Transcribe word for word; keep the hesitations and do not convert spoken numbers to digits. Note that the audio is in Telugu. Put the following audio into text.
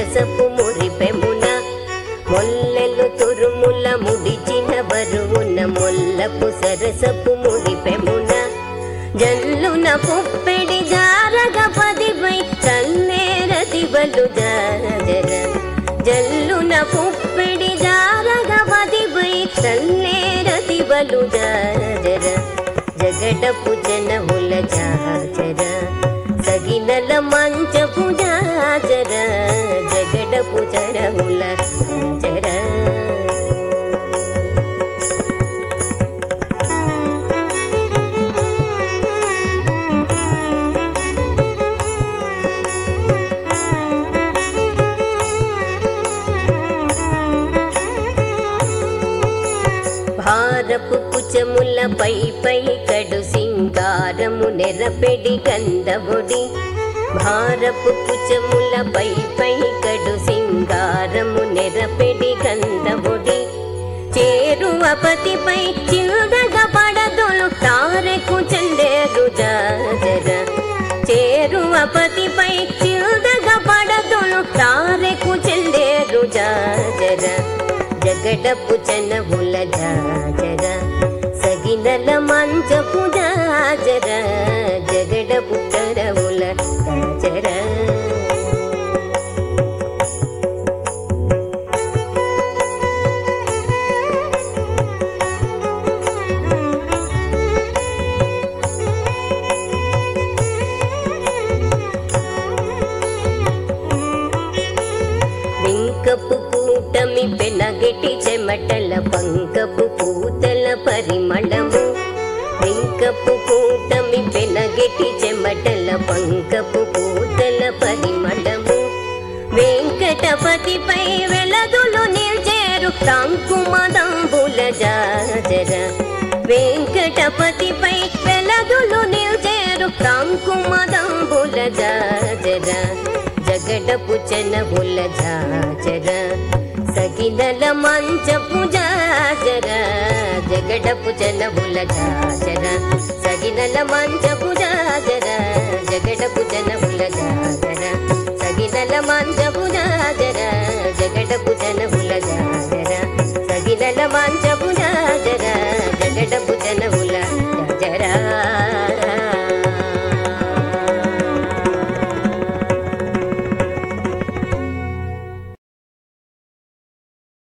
సరసపు మురిపెమున మొల్లెలు తురుముల ముడిచిన బరువున మొల్లపు సరసపు మురిపెమున జల్లున పుప్పెడి జారగ పదిపై చల్లేరదివలు జాజర జల్లున పుప్పెడి జారగ పదిపై చల్లేరదివలు జాజర జగడపు జనముల జాజర సగినల మంచపు జాజర జగడపు జనముల జాజర భారపు కుచముల పై పై కడు సింగారము నెరపెడి గంధముడి భారపు కుచముల పై పై కడు సింగారము నెరపెడి గంధముడి చేరువ పతిపై చిల్దగ పడదొలు తారెకు చందేరు జాజర చేరువ పతిపై చిల్దగ పడదొలు తారెకు చందేరు జాజర జగడపు జనముల జాజర సగినల మంచపు జాజర జగడపు జనముల జాజర వెంకపు కూటమి పెనగెటి చెమటల పంకపు పూతల పరిమళము వెంకపు కూటమి పెనగెటి చెమటల పంకపు పూతల పరిమళము వెంకటపతిపై వెలదులు నిల్చేరు తాంకుమదంబుల జాజర వెంకటపతిపై వెలదులు నిల్చేరు తాంకుమదంబుల జాజర జగడపు జనముల జాజర సగినల మంచపు జాజర జగడపు జనముల జాజర సగినల మంచపు జాజర జగడపు జనముల జాజర సగినల మంచపు